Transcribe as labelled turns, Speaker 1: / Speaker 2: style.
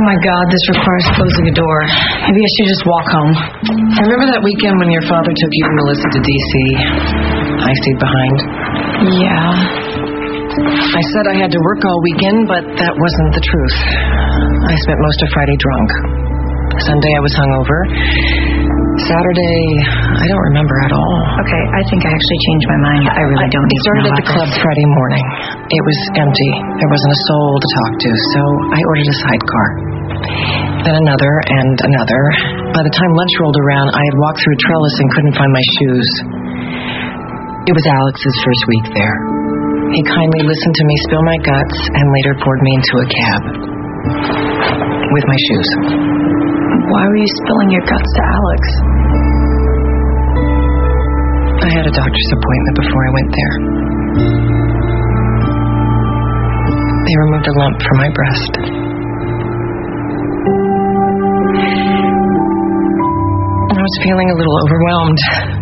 Speaker 1: my God, this requires closing a door. Maybe I should just walk home.
Speaker 2: Remember that weekend when your father took you and Melissa to D.C.? I stayed behind.
Speaker 1: Yeah.
Speaker 2: I said I had to work all weekend, but that wasn't the truth. I spent most of Friday drunk. Sunday I was hungover. Saturday, I don't remember at all.
Speaker 1: Okay, I think I actually changed my mind. I really don't need to know.
Speaker 2: I started at the club Friday morning. It was empty. There wasn't a soul to talk to, so I ordered a sidecar. Then another and another. By the time lunch rolled around, I had walked through a trellis and couldn't find my shoes. It was Alex's first week there. He kindly listened to me spill my guts and later poured me into a cab. With my shoes.
Speaker 1: Why were you spilling your guts to Alex?
Speaker 2: I had a doctor's appointment before I went there. They removed a lump from my breast. I was feeling a little overwhelmed.